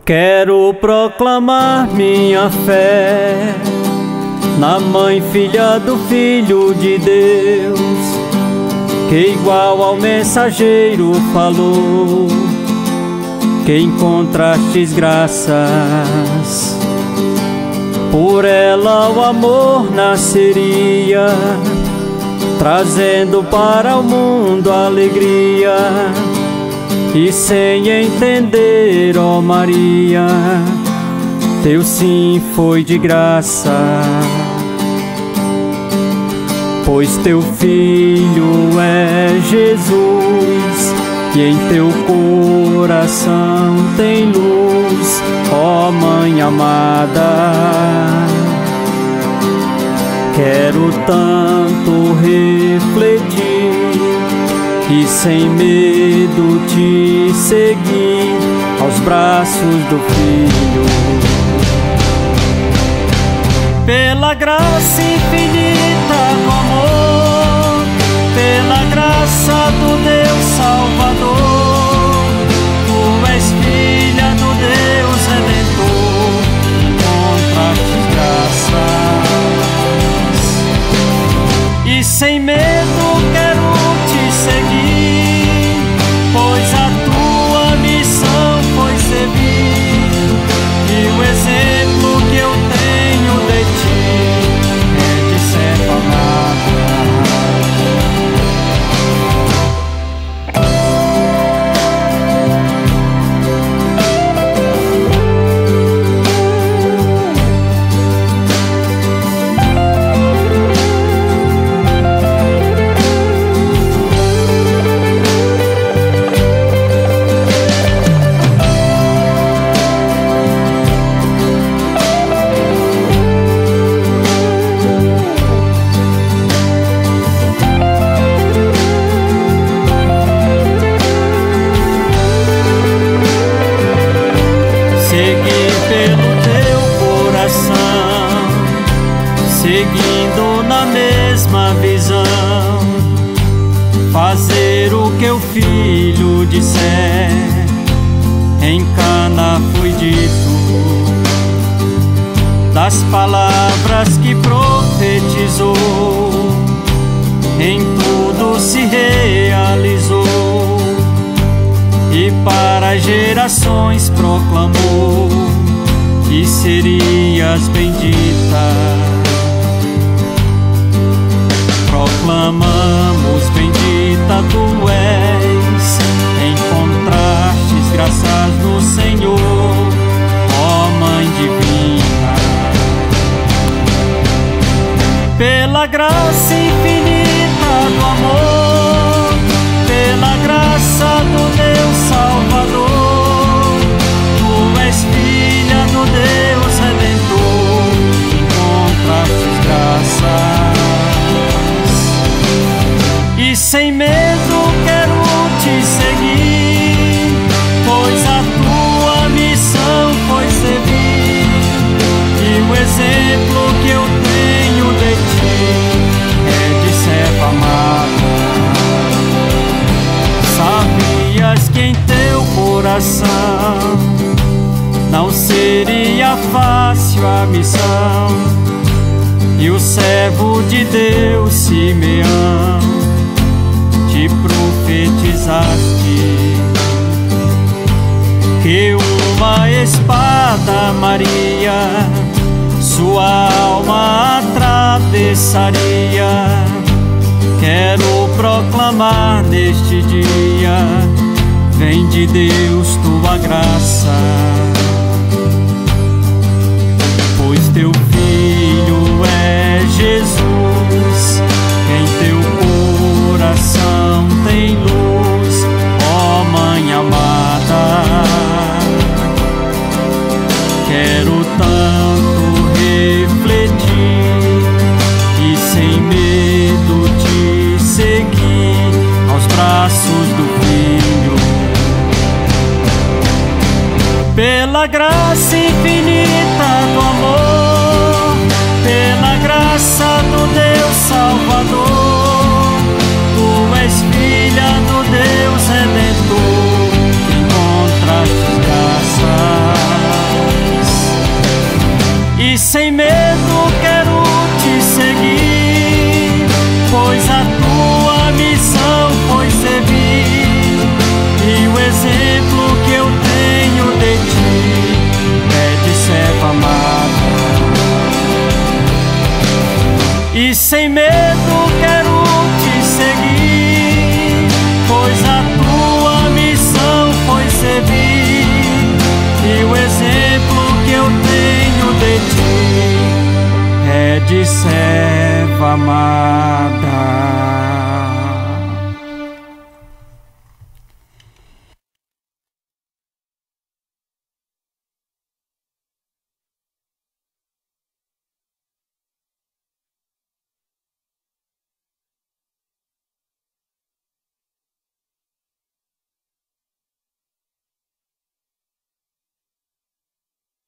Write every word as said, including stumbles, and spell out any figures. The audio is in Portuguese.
Quero proclamar minha fé na Mãe, Filha do Filho de Deus, que igual ao mensageiro falou, que encontrastes graças. Por ela o amor nasceria, trazendo para o mundo alegria. E sem entender, ó Maria, teu sim foi de graça. Pois teu filho é Jesus, e em teu coração tem luz, ó Mãe amada. Quero tanto refletir e sem medo te seguir aos braços do Filho. Pela graça infinita do amor, pela graça do Deus Salvador, tu és filha do Deus Redentor, encontraste graças. E sem medo quero te seguir, pois a tua missão foi servir, e o exemplo que eu tenho de ti é de ser amada. Seguindo na mesma visão, fazer o que o Filho disser. Em Cana foi dito, das palavras que profetizou, em tudo se realizou, e para as gerações proclamou que serias bendita. Proclamamos, bendita tu és, encontrastes graças no Senhor, ó Mãe divina. Pela graça infinita do amor, pela graça do Deus Salvador, tu és filha do Deus Redentor, encontrastes graças. E sem medo quero te seguir, pois a tua missão foi servir, e o exemplo que eu tenho de ti é de serva amada. Sabias que em teu coração não seria fácil a missão, e o servo de Deus Simeão te profetizaste que uma espada, Maria, sua alma atravessaria. Quero proclamar neste dia, vem de Deus tua graça, pois teu Filho é Jesus, em teu coração tem luz, ó Mãe amada. Quero tanto refletir e sem medo te seguir aos braços do Filho. Pela graça infinita do amor, pela graça do Deus Salvador, tu és filha do Deus Redentor, encontraste graça. sem medo quero te seguir, pois a tua missão foi servir, e o exemplo que eu tenho de ti é de serva amada. E sem medo quero te seguir, pois a tua missão foi servir, e o exemplo que eu tenho de ti é de serva amada.